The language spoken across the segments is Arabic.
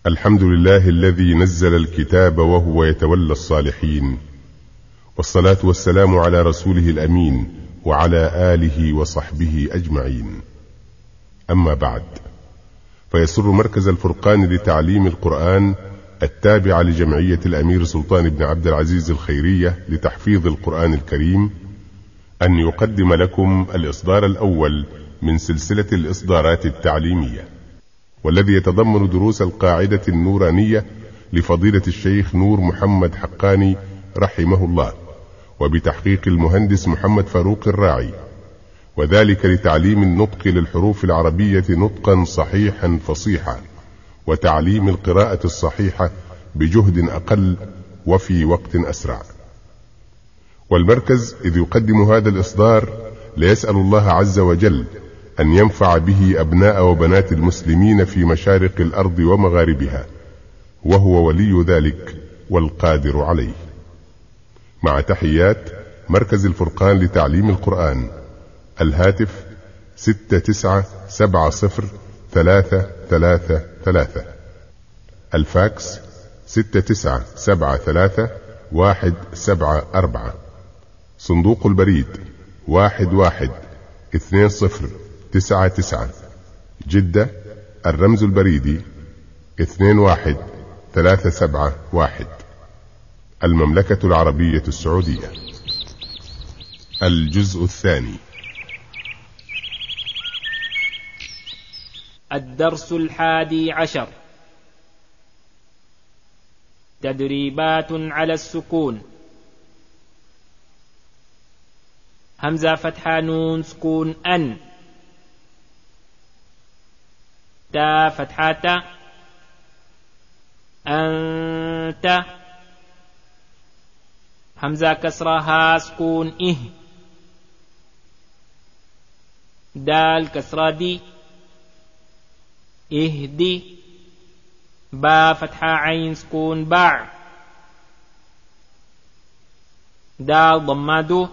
الحمد لله الذي نزل الكتاب وهو يتولى الصالحين، والصلاة والسلام على رسوله الأمين وعلى آله وصحبه أجمعين. أما بعد، فيسر مركز الفرقان لتعليم القرآن التابع لجمعية الأمير سلطان بن عبد العزيز الخيرية لتحفيظ القرآن الكريم أن يقدم لكم الإصدار الأول من سلسلة الإصدارات التعليمية، والذي يتضمن دروس القاعدة النورانية لفضيلة الشيخ نور محمد حقاني رحمه الله، وبتحقيق المهندس محمد فاروق الراعي، وذلك لتعليم النطق للحروف العربية نطقا صحيحا فصيحا، وتعليم القراءة الصحيحة بجهد أقل وفي وقت أسرع. والمركز إذ يقدم هذا الإصدار ليسأل الله عز وجل أن ينفع به أبناء وبنات المسلمين في مشارق الأرض ومغاربها، وهو ولي ذلك والقادر عليه. مع تحيات مركز الفرقان لتعليم القرآن، الهاتف 69703333، الفاكس 69732174، صندوق البريد 112099، جدة، الرمز البريدي 21371، المملكة العربية السعودية. الجزء الثاني. الدرس 11، تدريبات على السكون. همزة فتحة نون سكون أن، تا فتحة تا، أنت، همزة كسرة ها سكون إه، دال كسرة دي، اهدي، با فتحة عين سكون باع، دال ضمادو،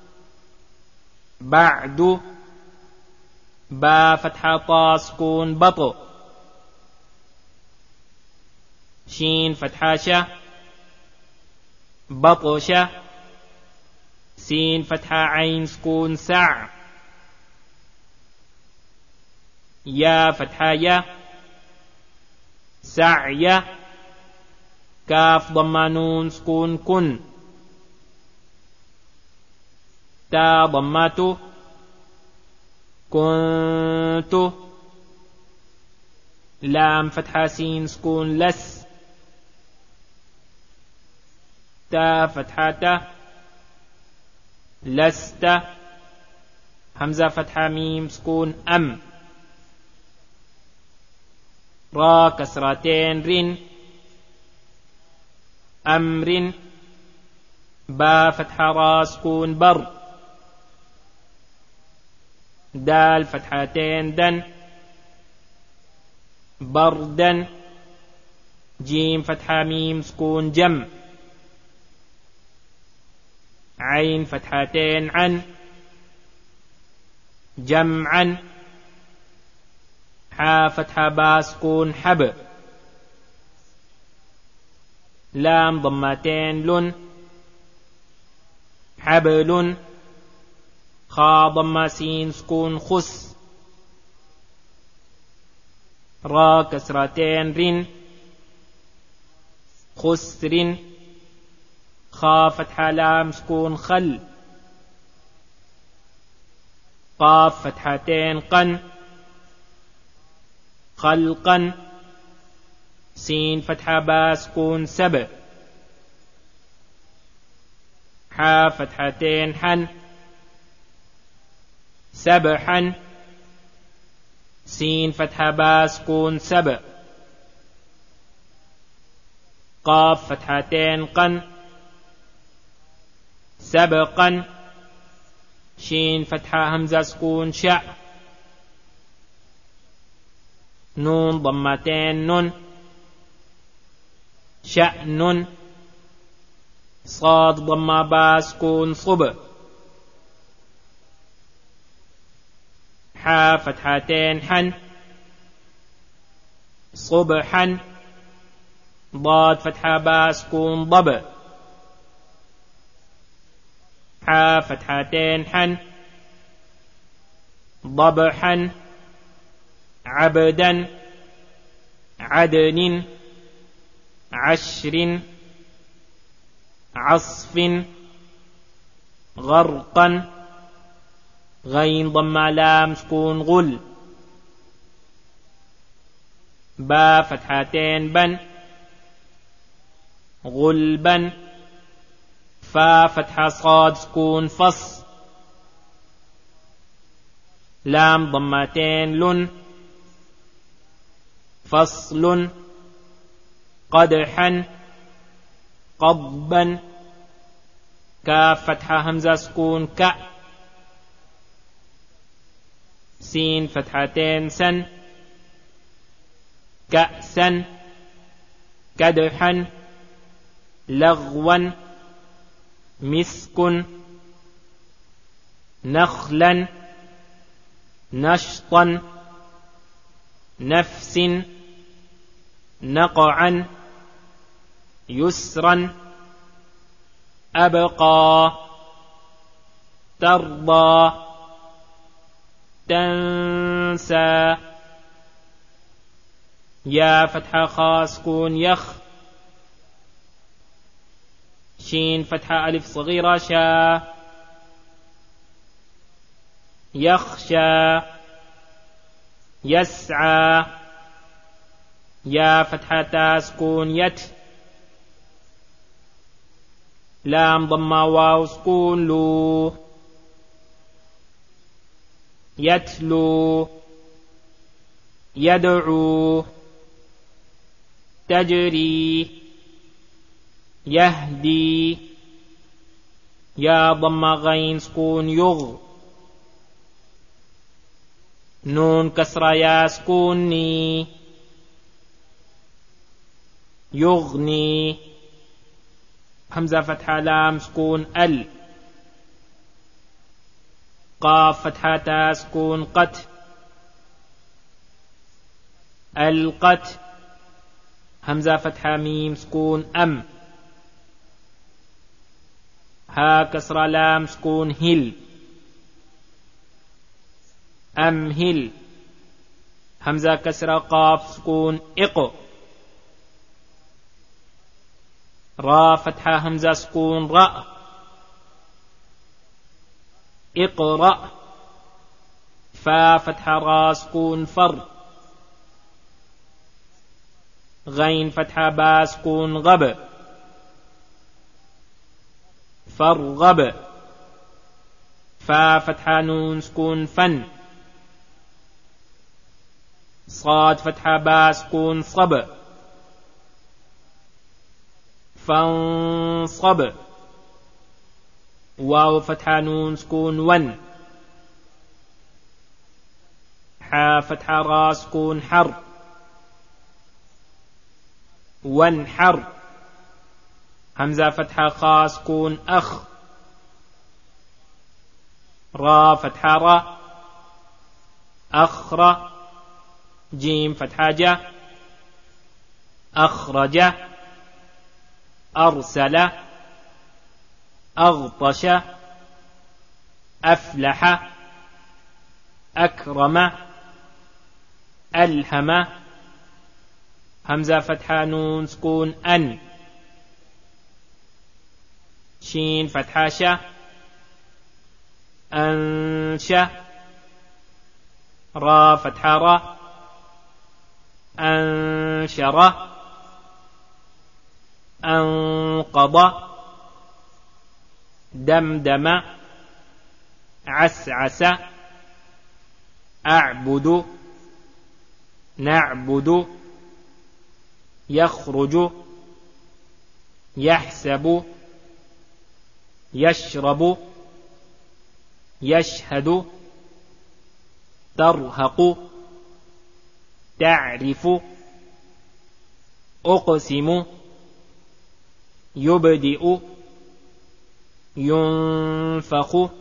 بعد، با فتحة طا سكون بطو، شين فتحة شا، بطشة، سين فتحة عين سكون سع، يا فتحة يا، سعية، كاف ضمانون سكون كن، تا ضماتو، كنت، لام فتحة سين سكون لس، تا فتحة تا، لست، همزة فتحة ميم سكون أم، را كسرتين رن، أمر، با فتحة را سكون بر، دال فتحتين دن، بردا، جيم فتحة ميم سكون جم، عين فتحتين عن، جمعا، حا فتحة با سكون حب، لام ضمتين لن، حبل، خا ضم سين سكون خس، را كسرتين رن، خسر، خا فتحة لام سكون خل، قاف فتحتين قن، خلقا، سين فتحة با سكون سبع، حا فتحتين حن، سبحا، سين فتحة با سكون سبع، قاف فتحتين قن، سبقا، شين فتحة همزة سكون شع، نون ضمتين نن، شأن، صاد ضم با سكون صب، حا فتحتين حن، صبحا، ضاد فتحة باء سكون ضب حاء فتحتين حن ضبحا عبدا عدن عشر عصف غرقا غين ضم لام سكون غل با فتحتين بن غلبا فا فتحة صاد سكون فص لام ضمتين لن فصل قدحا قضبا كاف فتحة همزة سكون ك سين فتحتين سن كأسا كدحا لغوا مسك نخلا نشطا نفس نقعا يسرا أبقى ترضى تنسى يا فتحة خاء سكون يخ شين فتحة ألف صغيرة شا يخشى يسعى يا فتحة تا سكون يت لام ضمة واو سكون لو يتلو يدعو تجري يهدي يا ضم غين سكون يغ نون كسر يا سكون ني يغني همزة فتحة لام سكون ال قاف فتحة تا سكون قت القت همزة فتحة ميم سكون أم ها كسر لام سكون هل أمهل همزة كسر قاف سكون إق را فتحة همزة سكون رأ اقرأ فا فتحة را سكون فر غين فتحة با سكون غب فرغب فا فتحة نون سكون فن صاد فتحة با سكون صب فانصب واو فتحة نون سكون ون حا فتحة را سكون حر وانحر همزة فتحة خا سكون أخ را فتحة را أخر جيم فتحة جا أخرج أرسل أغطش أفلح أكرم ألهم همزة فتحة نون سكون أن شين فتحة شا أنشأ را فتحة را أنشر أنقض دمدم عسعس أعبد نعبد يخرج يحسب يشرب يشهد ترهق تعرف أقسم يبدئ ينفخ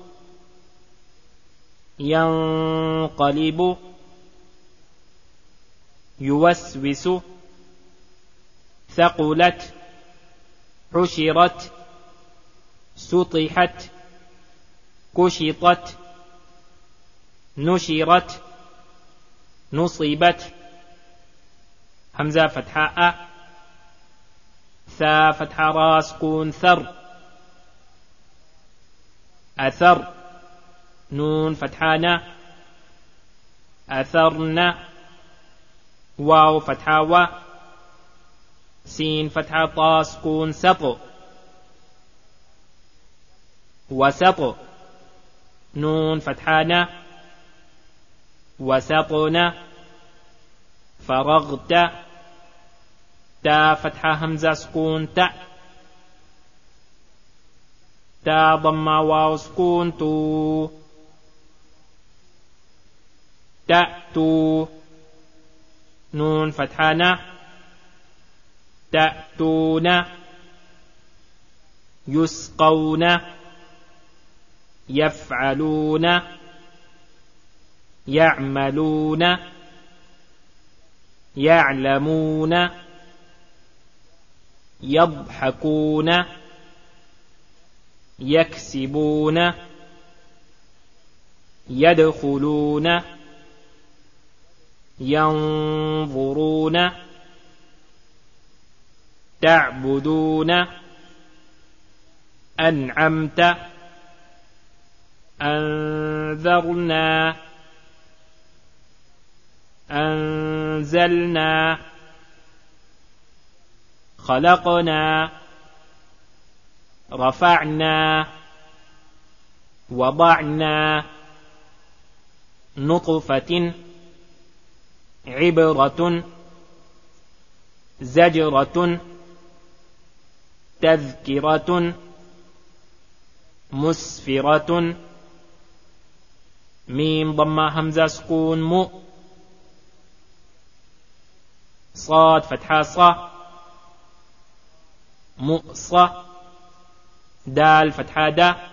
ينقلب يوسوس ثقلت حشرت سطحت كشطت نشرت نصبت. همزة فتحاء ثا فتح را سكون ثر أثر نون فتحانا أثرنا واو فتحا و سين فتحا طا سكون سط وسط نون فتحانا وسطنا فرغت تا فتحة همزة سكون تا تا ضمة واو سكون تو تأتو نون فتحانا تأتون يسقون يفعلون يعملون يعلمون يضحكون يكسبون يدخلون ينظرون تعبدون أنعمت أنذرنا أنزلنا خلقنا رفعنا وضعنا نطفة عبرة زجرة تذكرة مسفرة. ميم ضمة همزة سكون مو صاد فتحة صا مؤصة دال فتحة دا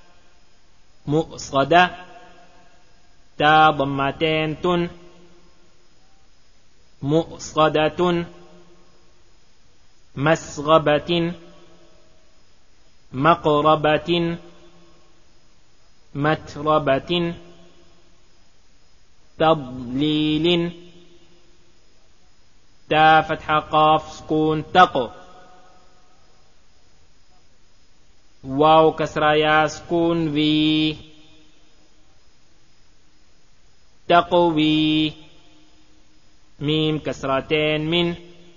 مؤصدة تا ضمتين تن مؤصدة مسغبة مقربة متربة تضليل تا فتحة قاف سكون تق واو كسرة يا سكون في تقوي ميم كسرتين من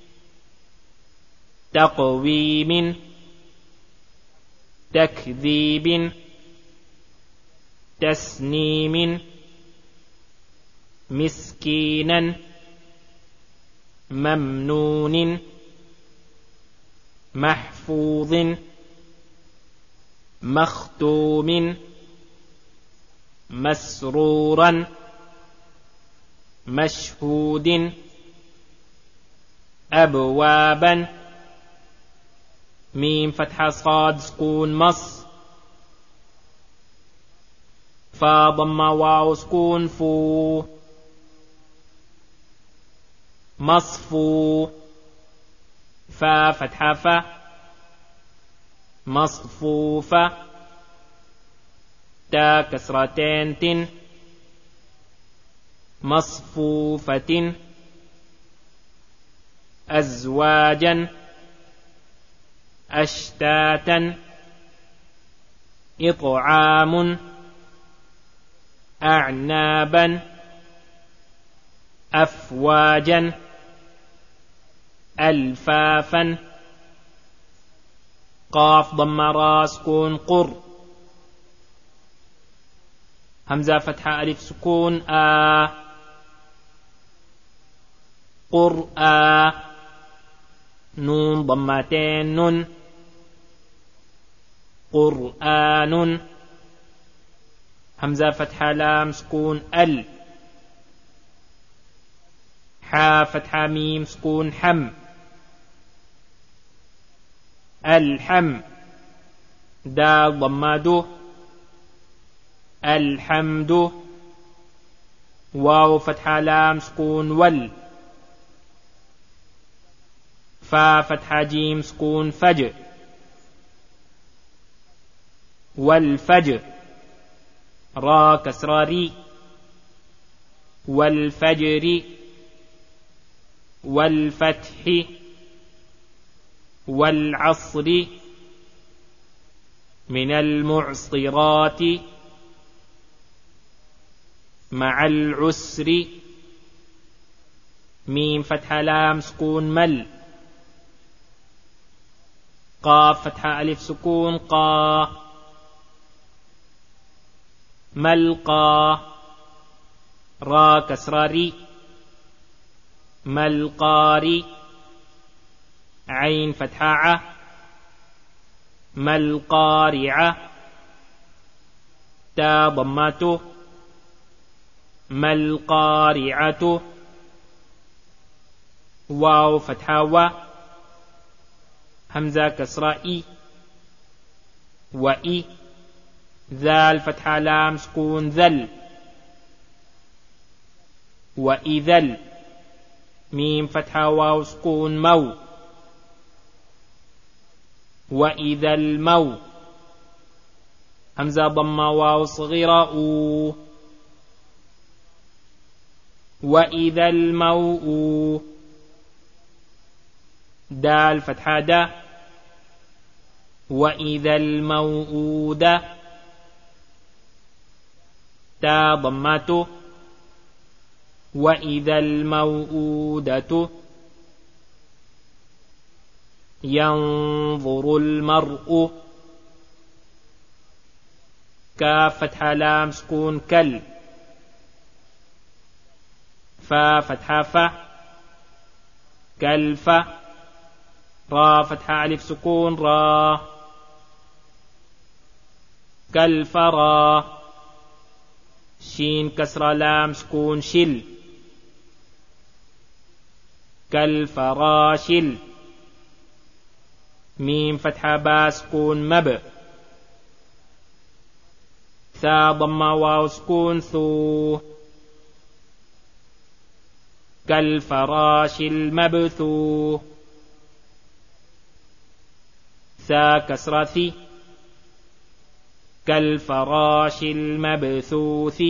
تقويم تكذيب تسنيم مسكينا ممنون محفوظ مختوم مسرورا مشهود أبوابا ميم فتحة صاد سكون مص فا ضمة واو سكون فو مصفو فا فتحة فا مصفوفة تا كسرتين تن مصفوفة أزواجا أشتاتا إطعام أعنابا أفواجا ألفافا قاف ضم را سكون قر همزة فتحة ألف سكون قرآ نون ضمتين نون قرآن همزة فتحة لام سكون ال حا فتحة ميم سكون حم الحم دال ضمادو الحمد واو فتحة لام سكون وال فا فتحة جيم سكون فجر. والفجر. را كسرة ري. والفجر. والفتح. والعصر. من المعصرات. مع العسر. ميم فتحة لام سكون مل. قاف فتحة ألف سكون قا. ملقى. را كسرة ري. ملقاري. عين فتحة ع. ملقارعة. تا ضماته. ملقارعة. واو فتحة و. همزة كسرة إي. وإي. ذال فتحة لام سكون ذل. وإذل. ميم فتحة واو سكون مو. وإذا المو. همزة ضمة واو صغيرة أو. وإذا الموء. دال فتحة دا. وإذا الموءودة. تا ضماته. وإذا الموءودة. ينظر المرء. كاف فتحة لام سكون كل. فا فتحة فا. كلف. را فتحة ألف سكون را. كالفرا. شين كسرة لام سكون شل. كالفراشل. ميم فتحة با سكون مب. ثا ضمة واو سكون ثو. كالفراش المبثوث. ثا كسرة ثي. كالفراش المبثوث.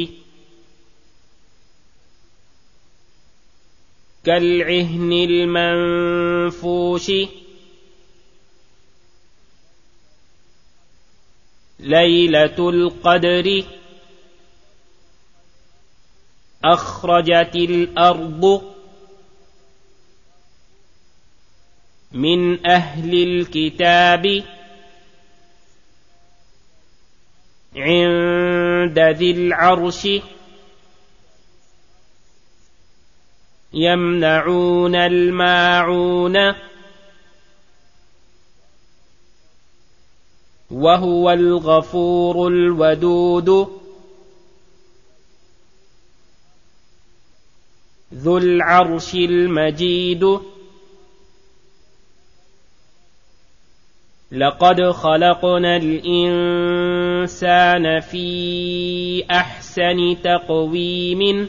كالعهن المنفوش. ليلة القدر. أخرجت الأرض. من أهل الكتاب. عند ذي العرش. يمنعون الماعون. وهو الغفور الودود. ذو العرش المجيد. لقد خلقنا الإنسان في أحسن تقويم.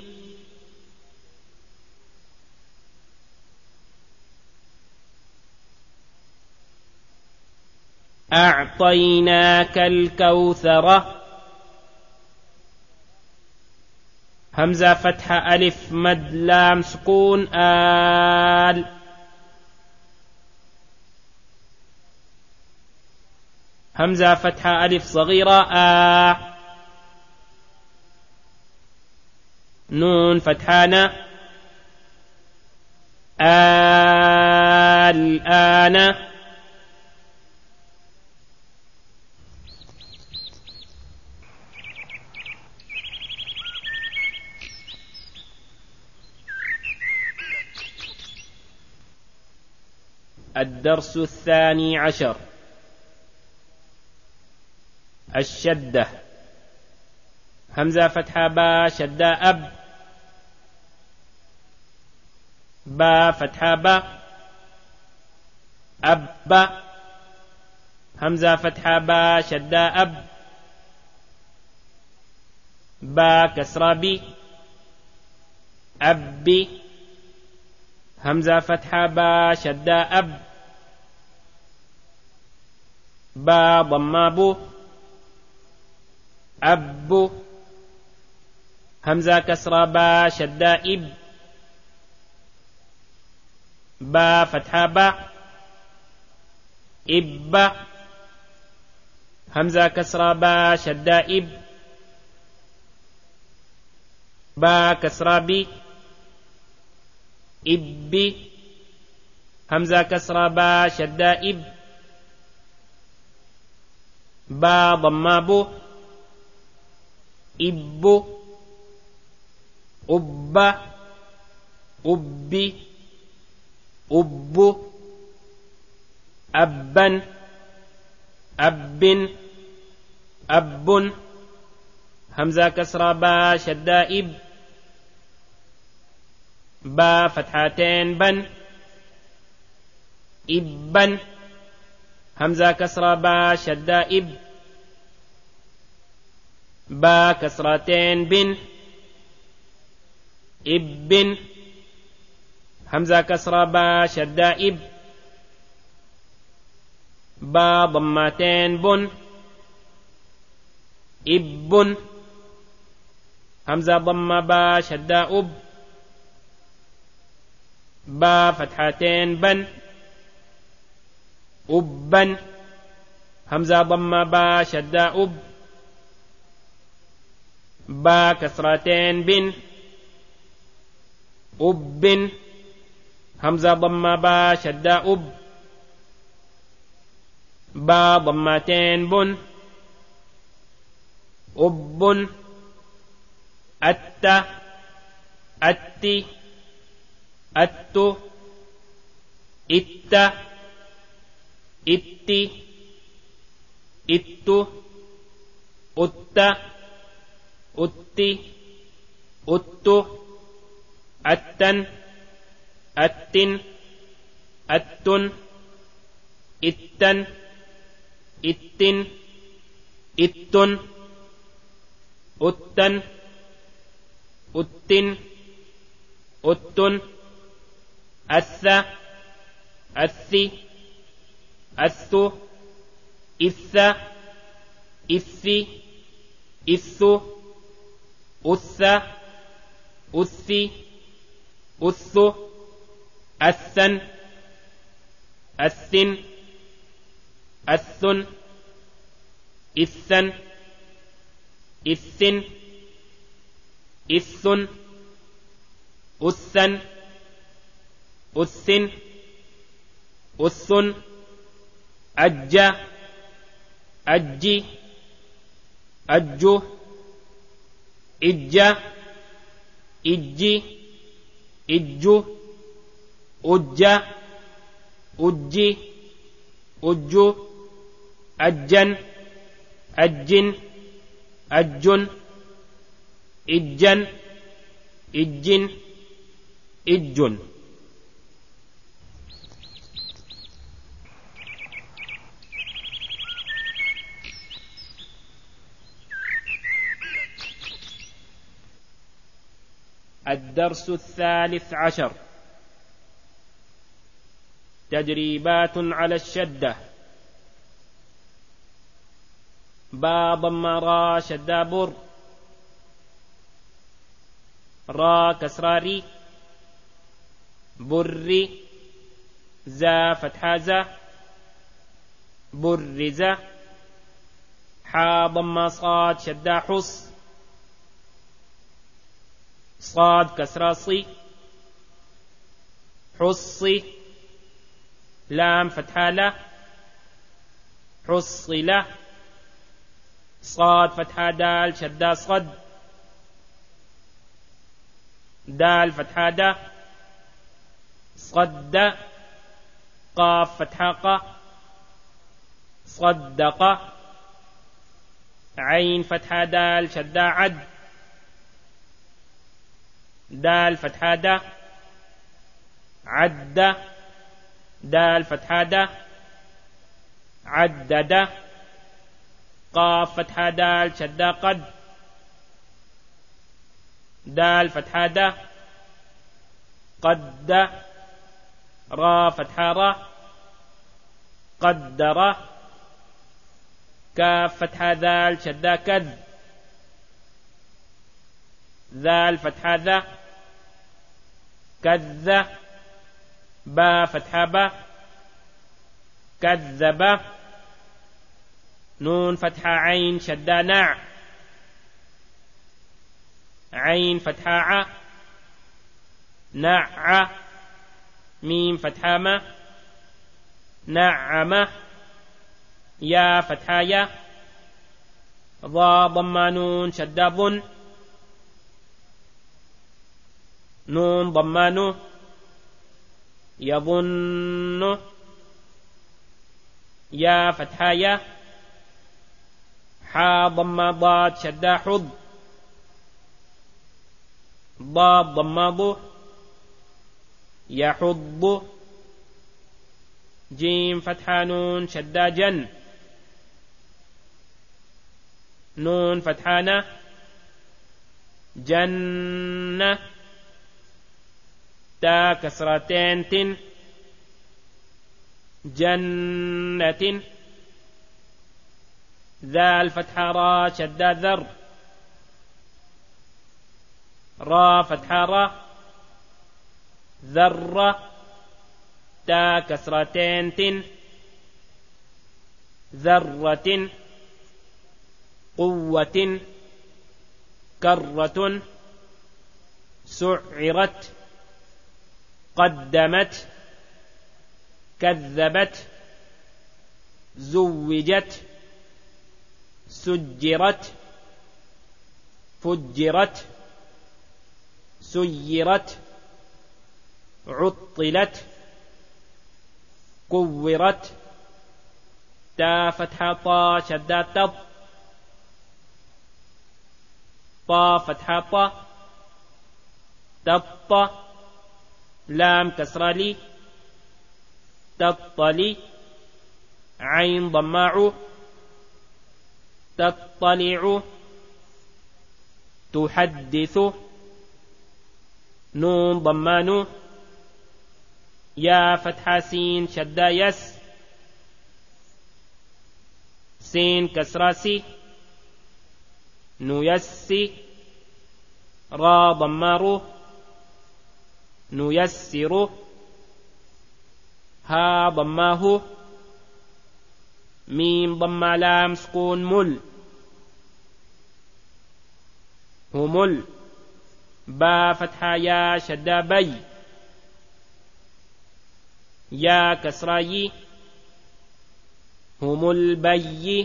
أعطيناك الكوثر. همزة فتحة ألف مد لام سكون آل. همزة فتحة ألف صغيرة آ. نون فتحانا. الآن. الدرس 12. الشدة. همزة فتحة با شدة أب. با فتحة با. أب. همزة فتحة با شدة أب. با كسرة بي. أبي. همزة فتحة با شدة أب با ضمة بو أب همزة كسرة با شدة إب با فتحة با إب همزة كسرة با شدة إب با كسرة بي إب همزة كسرة با شدة إب با ضمة بو إب أب أب أب أبا أب أب همزة كسرة با شدة إب با فتحتين بن إبا همزة كسرة با شدة إب با كسرتين بن إب همزة كسرة با شدة إب با ضمتين بن إب همزة ضمة با شدة أب با فتحتين بن أبا همزة ضمة با شدة أب با كسرتين بن أب همزة ضمة با شدة أب با ضمتين بن أب أت أتي أت إت إتي إت أت أتي أت أتن أتن أتن إتن إتن إتن أتن أتن أتن أث أثي أث إث إثي إث أث أثي أث أثن أثن أثن إثن إثن إثن أثن أثن أثن أج أجي أجو إج إجي إجو أج أجي أجو أجن أجن أجن إجن إجن إجن الدرس 13 تدريبات على الشدة با ضم را شدة بر را كسراري بري زا فتحة زا برزة حا ضم صاد شدة حص صاد كسرة صي حصي لام فتحة لا حصي لا صاد فتحة دال شدة صد دال فتحة دا صد قاف فتحة قا صدق عين فتحة دال شدة عد دال فتحة دا عد دال فتحة دا عدد قاف فتحة دال شدة قد دال فتحة دا قد را فتحة را قدر كاف فتحة ذال شدة كذ ذال فتحة ذا كذ با فتحة با كذب نون فتحة عين شدة نع عين فتحة ع نع ميم فتحة ما نعم يا فتحة يا ضا ضم نون شدة ظن نون ضمان يظن يا فتحة يا حا ضم ضاد شدة حض ضاد ضم ض يحض جيم فتحة نون شدة جن نون فتحة جنة تا كسرتين تن جنة ذال فتحة را شدة ذر را فتحة را ذرة تا كسرتين تن ذرة قوة كرة سعرت قدمت كذبت زوجت سجرت فجرت سيرت عطلت كورت تا فتحة طا شدة تض طا فتحة طا تط لام كسرة لي تطلي عين ضماع تطلع تحدث نون ضمان يا فتحة سين شدة يس سين كسرة سي نيسي را ضمار نيسر ها ضماه ميم ضم لام سكون مل همل با فتحة يا شدة بي يا كسراي هم البي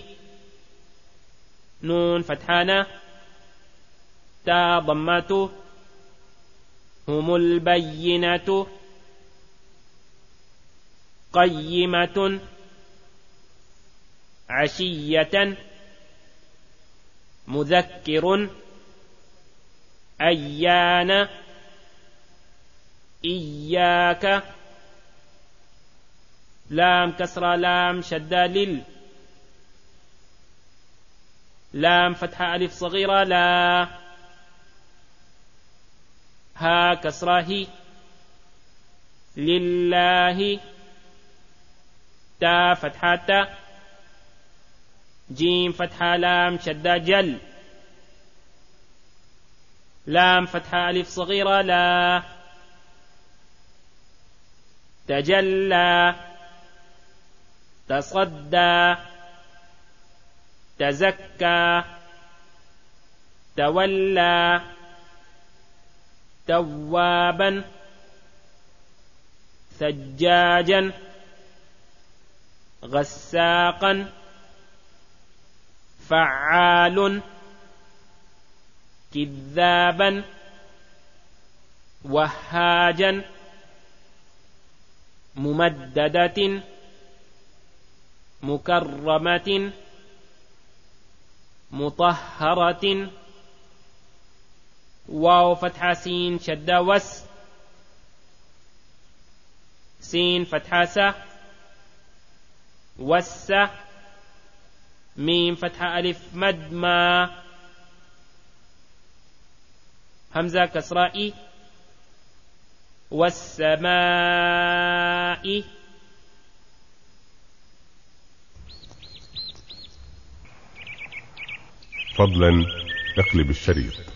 نون فتحانا تا ضماتو هم البينة قيمة عشية مذكر أيان إياك لام كسرة لام شدة لل لام فتحة ألف صغيرة لا ها كسرة هي لله تا فتحة تا جيم فتحة لام شدة جل لام فتحة ألف صغيرة لا تجلى تصدى تزكى تولى توابا ثجاجا غساقا فعال كذابا وهاجا ممددة مكرمة مطهرة واو فتحة سين شدة وس سين فتحة سا وس ميم فتحة ألف مد ما همزة كسرائي والسماء. فضلا اقلب الشريط.